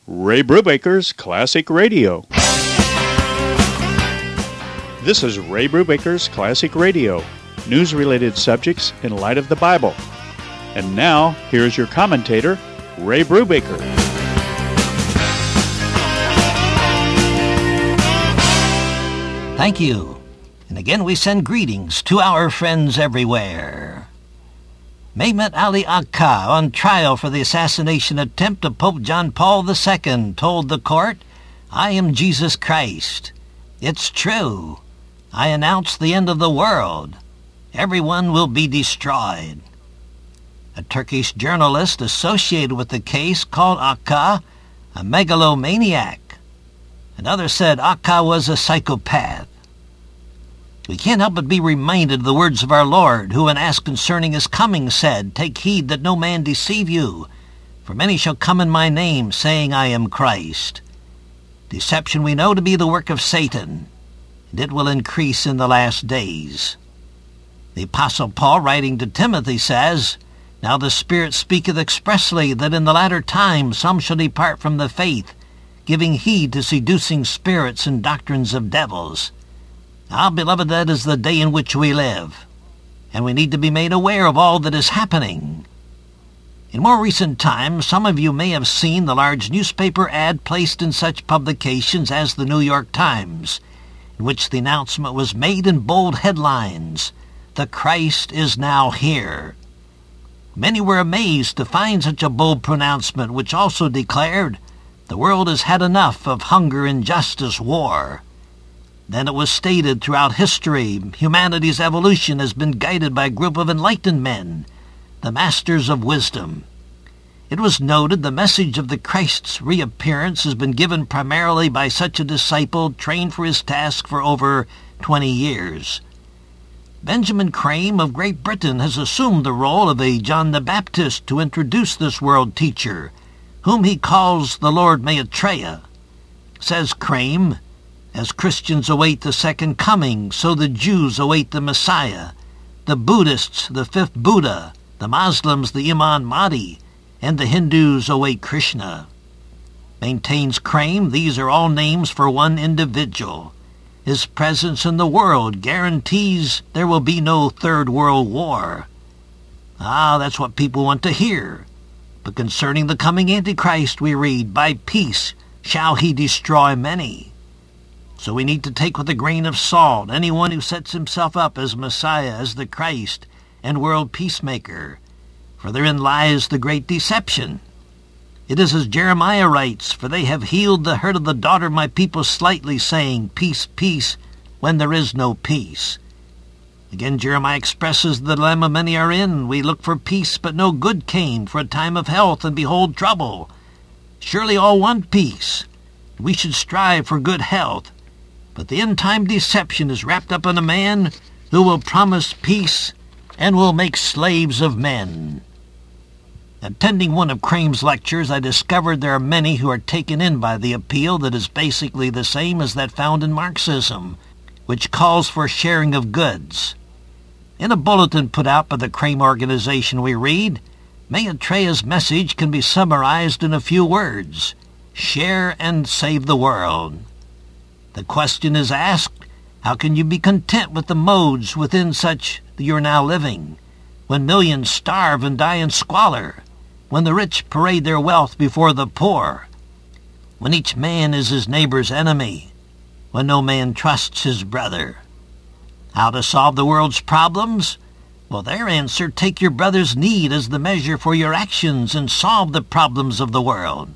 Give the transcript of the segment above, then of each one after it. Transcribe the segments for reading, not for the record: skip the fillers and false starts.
Ray Brubaker's Classic Radio. This is Ray Brubaker's Classic Radio, news-related subjects in light of the Bible. And now, here's your commentator, Ray Brubaker. Thank you. And again we send greetings to our friends everywhere. Mehmet Ali Agca, on trial for the assassination attempt of Pope John Paul II, told the court, "I am Jesus Christ. It's true. I announce the end of the world. Everyone will be destroyed." A Turkish journalist associated with the case called Agca a megalomaniac. Another said Agca was a psychopath. We can't help but be reminded of the words of our Lord, who, when asked concerning his coming, said, "Take heed that no man deceive you, for many shall come in my name, saying, I am Christ." Deception we know to be the work of Satan, and it will increase in the last days. The Apostle Paul, writing to Timothy, says, "Now the Spirit speaketh expressly that in the latter times some shall depart from the faith, giving heed to seducing spirits and doctrines of devils." Now, beloved, that is the day in which we live, and we need to be made aware of all that is happening. In more recent times, some of you may have seen the large newspaper ad placed in such publications as the New York Times, in which the announcement was made in bold headlines, "The Christ is now here." Many were amazed to find such a bold pronouncement, which also declared, "The world has had enough of hunger, injustice, war." Then it was stated throughout history, humanity's evolution has been guided by a group of enlightened men, the masters of wisdom. It was noted the message of the Christ's reappearance has been given primarily by such a disciple trained for his task for over 20 years. Benjamin Crane of Great Britain has assumed the role of a John the Baptist to introduce this world teacher, whom he calls the Lord Maitreya. Says Crane, "As Christians await the second coming, so the Jews await the Messiah, the Buddhists the fifth Buddha, the Muslims the Imam Mahdi, and the Hindus await Krishna." Maintains Crane, these are all names for one individual. His presence in the world guarantees there will be no third world war. That's what people want to hear. But concerning the coming Antichrist, we read, "By peace shall he destroy many." So we need to take with a grain of salt anyone who sets himself up as Messiah, as the Christ, and world peacemaker, for therein lies the great deception. It is as Jeremiah writes, "For they have healed the hurt of the daughter of my people slightly, saying, Peace, peace, when there is no peace." Again, Jeremiah expresses the dilemma many are in. We look for peace, but no good came, for a time of health, and behold trouble. Surely all want peace. We should strive for good health. But the end-time deception is wrapped up in a man who will promise peace and will make slaves of men. Attending one of Crane's lectures, I discovered there are many who are taken in by the appeal that is basically the same as that found in Marxism, which calls for sharing of goods. In a bulletin put out by the Crane organization we read, Maitreya's message can be summarized in a few words: share and save the world. The question is asked, how can you be content with the modes within such that you're now living, when millions starve and die in squalor, when the rich parade their wealth before the poor, when each man is his neighbor's enemy, when no man trusts his brother? How to solve the world's problems? Well, their answer, take your brother's need as the measure for your actions and solve the problems of the world.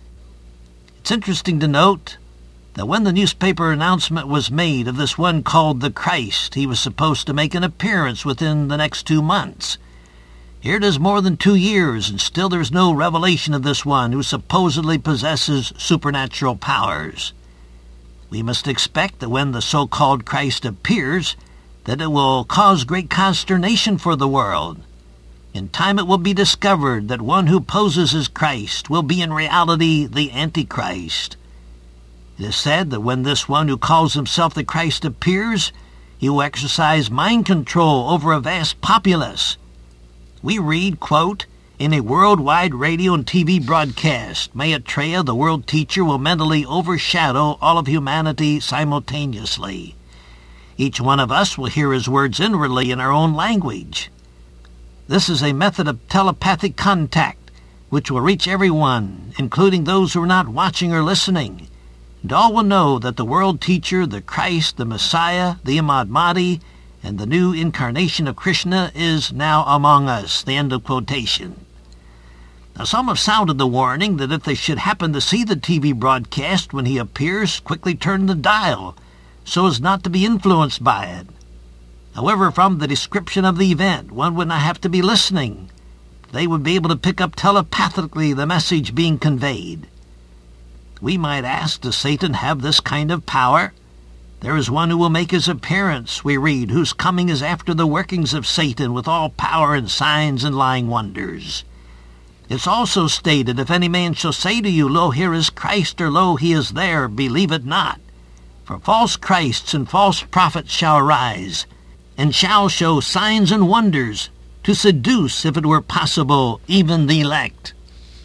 It's interesting to note that when the newspaper announcement was made of this one called the Christ, he was supposed to make an appearance within the next 2 months. Here it is more than 2 years, and still there is no revelation of this one who supposedly possesses supernatural powers. We must expect that when the so-called Christ appears, that it will cause great consternation for the world. In time it will be discovered that one who poses as Christ will be in reality the Antichrist. It is said that when this one who calls himself the Christ appears, he will exercise mind control over a vast populace. We read, quote, In a worldwide radio and TV broadcast, Maitreya, the world teacher, will mentally overshadow all of humanity simultaneously. Each one of us will hear his words inwardly in our own language. This is a method of telepathic contact which will reach everyone, including those who are not watching or listening. And all will know that the world teacher, the Christ, the Messiah, the Imam Mahdi, and the new incarnation of Krishna is now among us. The end of quotation. Now, some have sounded the warning that if they should happen to see the TV broadcast when he appears, quickly turn the dial so as not to be influenced by it. However, from the description of the event, one would not have to be listening. They would be able to pick up telepathically the message being conveyed. We might ask, does Satan have this kind of power? There is one who will make his appearance, we read, whose coming is after the workings of Satan with all power and signs and lying wonders. It's also stated, if any man shall say to you, Lo, here is Christ, or Lo, he is there, believe it not. For false Christs and false prophets shall arise, and shall show signs and wonders, to seduce, if it were possible, even the elect.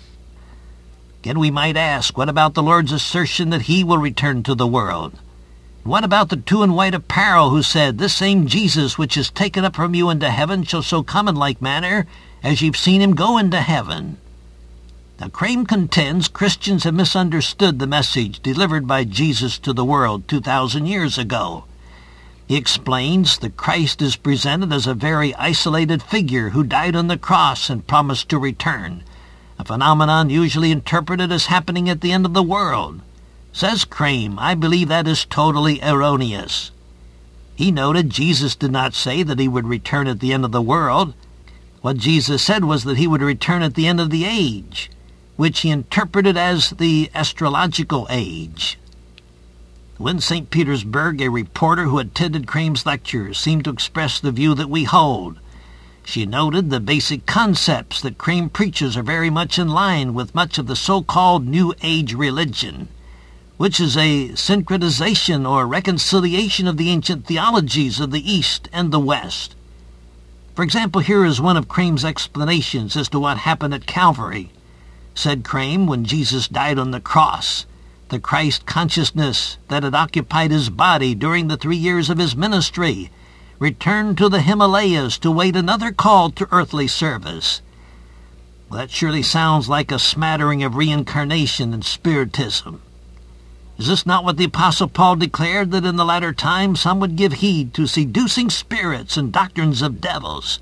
Again, we might ask, what about the Lord's assertion that he will return to the world? What about the two in white apparel who said, This same Jesus which is taken up from you into heaven shall so come in like manner as you've seen him go into heaven? Now, Crane contends Christians have misunderstood the message delivered by Jesus to the world 2,000 years ago. He explains that Christ is presented as a very isolated figure who died on the cross and promised to return, a phenomenon usually interpreted as happening at the end of the world. Says Crane, I believe that is totally erroneous. He noted Jesus did not say that he would return at the end of the world. What Jesus said was that he would return at the end of the age, which he interpreted as the astrological age. When St. Petersburg, a reporter who attended Crane's lectures, seemed to express the view that we hold. She noted the basic concepts that Crane preaches are very much in line with much of the so-called New Age religion, which is a syncretization or reconciliation of the ancient theologies of the East and the West. For example, here is one of Crane's explanations as to what happened at Calvary. Said Crane, when Jesus died on the cross, the Christ consciousness that had occupied his body during the 3 years of his ministry returned to the Himalayas to wait another call to earthly service. Well, that surely sounds like a smattering of reincarnation and spiritism. Is this not what the Apostle Paul declared, that in the latter times some would give heed to seducing spirits and doctrines of devils?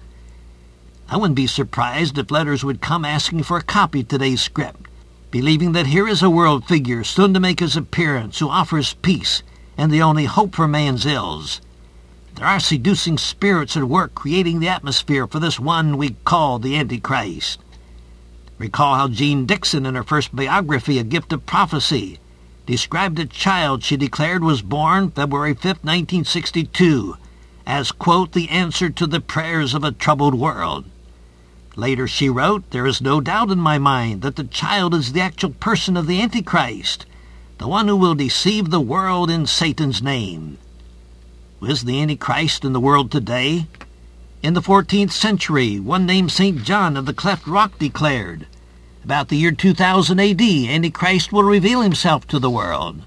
I wouldn't be surprised if letters would come asking for a copy of today's script, believing that here is a world figure soon to make his appearance who offers peace and the only hope for man's ills. There are seducing spirits at work creating the atmosphere for this one we call the Antichrist. Recall how Jean Dixon, in her first biography, A Gift of Prophecy, described a child she declared was born February 5, 1962, as, quote, the answer to the prayers of a troubled world. Later she wrote, There is no doubt in my mind that the child is the actual person of the Antichrist, the one who will deceive the world in Satan's name. Who is the Antichrist in the world today? In the 14th century, one named St. John of the Cleft Rock declared, about the year 2000 A.D., Antichrist will reveal himself to the world.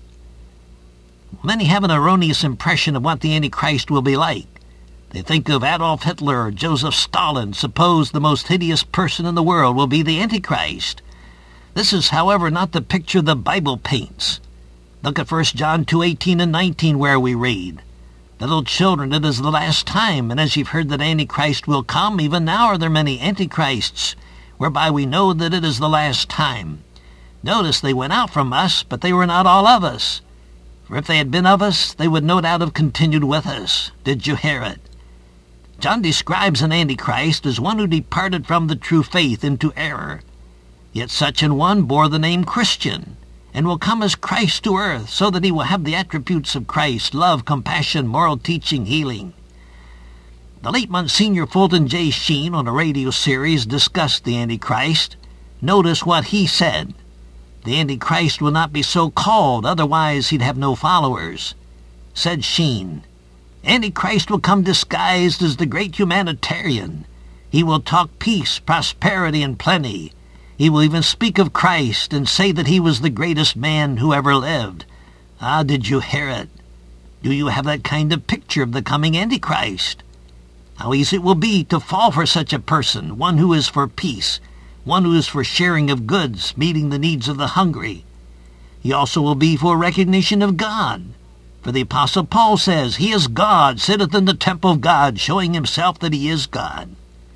Many have an erroneous impression of what the Antichrist will be like. They think of Adolf Hitler or Joseph Stalin, suppose the most hideous person in the world will be the Antichrist. This is, however, not the picture the Bible paints. Look at 1 John 2:18 and 19, where we read, Little children, it is the last time, and as you've heard that Antichrist will come, even now are there many Antichrists, whereby we know that it is the last time. Notice they went out from us, but they were not all of us. For if they had been of us, they would no doubt have continued with us. Did you hear it? John describes an Antichrist as one who departed from the true faith into error. Yet such an one bore the name Christian, and will come as Christ to earth, so that he will have the attributes of Christ, love, compassion, moral teaching, healing. The late Monsignor Fulton J. Sheen, on a radio series, discussed the Antichrist. Notice what he said. The Antichrist will not be so called, otherwise he'd have no followers. Said Sheen, Antichrist will come disguised as the great humanitarian. He will talk peace, prosperity, and plenty. He will even speak of Christ and say that he was the greatest man who ever lived. Ah, did you hear it? Do you have that kind of picture of the coming Antichrist? How easy it will be to fall for such a person, one who is for peace, one who is for sharing of goods, meeting the needs of the hungry. He also will be for recognition of God. For the Apostle Paul says, "He is God, sitteth in the temple of God," showing himself that he is God.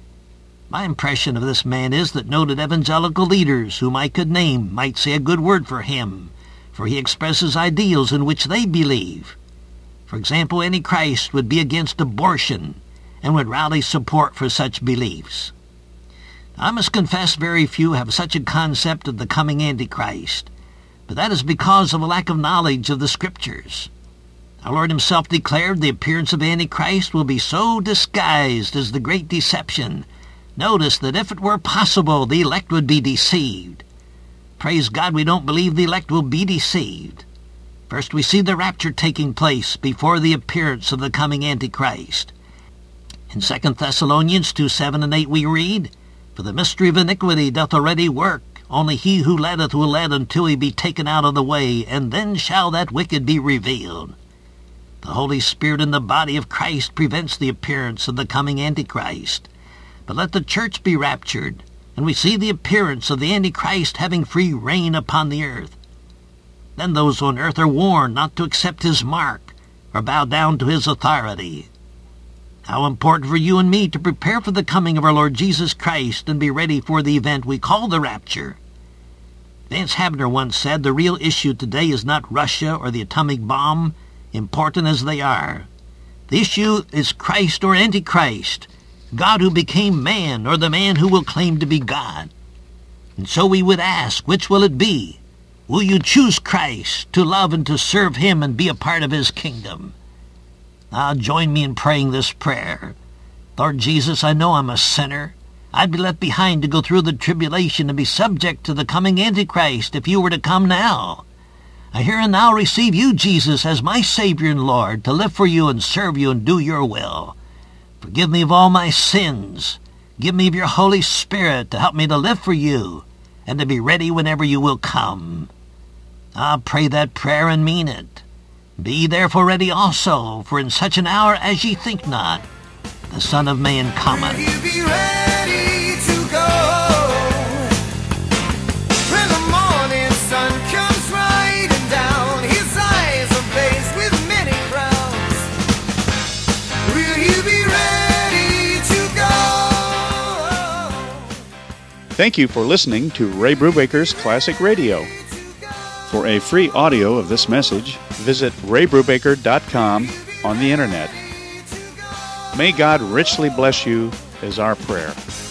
My impression of this man is that noted evangelical leaders, whom I could name, might say a good word for him, for he expresses ideals in which they believe. For example, Antichrist would be against abortion and would rally support for such beliefs. I must confess very few have such a concept of the coming Antichrist, but that is because of a lack of knowledge of the Scriptures. Our Lord himself declared the appearance of Antichrist will be so disguised as the great deception. Notice that if it were possible, the elect would be deceived. Praise God, we don't believe the elect will be deceived. First, we see the rapture taking place before the appearance of the coming Antichrist. In 2 Thessalonians 2:7 and 8 we read, "For the mystery of iniquity doth already work. Only he who letteth will let until he be taken out of the way, and then shall that wicked be revealed." The Holy Spirit in the body of Christ prevents the appearance of the coming Antichrist. But let the church be raptured, and we see the appearance of the Antichrist having free reign upon the earth. Then those on earth are warned not to accept his mark or bow down to his authority. How important for you and me to prepare for the coming of our Lord Jesus Christ and be ready for the event we call the rapture. Vance Havner once said, "The real issue today is not Russia or the atomic bomb, important as they are. The issue is Christ or Antichrist, God who became man, or the man who will claim to be God." And so we would ask, which will it be? Will you choose Christ, to love and to serve him and be a part of his kingdom? Join me in praying this prayer. Lord Jesus, I know I'm a sinner. I'd be left behind to go through the tribulation and be subject to the coming Antichrist if you were to come now. I here and now receive you, Jesus, as my Savior and Lord, to live for you and serve you and do your will. Forgive me of all my sins. Give me of your Holy Spirit to help me to live for you and to be ready whenever you will come. Pray that prayer and mean it. Be therefore ready also, for in such an hour as ye think not, the Son of Man cometh. Will you be ready to go when the morning sun comes riding down? His eyes are blazed with many crowns. Will you be ready to go? Thank you for listening to Ray Brubaker's Classic Radio. For a free audio of this message, visit raybrubaker.com on the internet. May God richly bless you is our prayer.